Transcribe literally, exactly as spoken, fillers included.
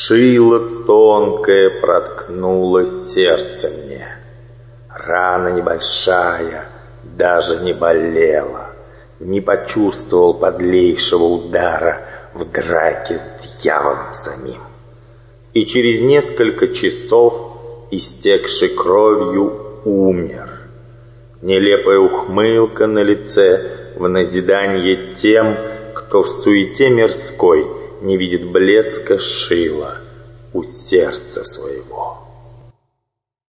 Шило тонкое проткнуло сердце мне. Рана небольшая, даже не болела. Не почувствовал подлейшего удара в драке с дьяволом самим. И через несколько часов, истекший кровью, умер. Нелепая ухмылка на лице в назидание тем, кто в суете мирской не видит блеска шила у сердца своего.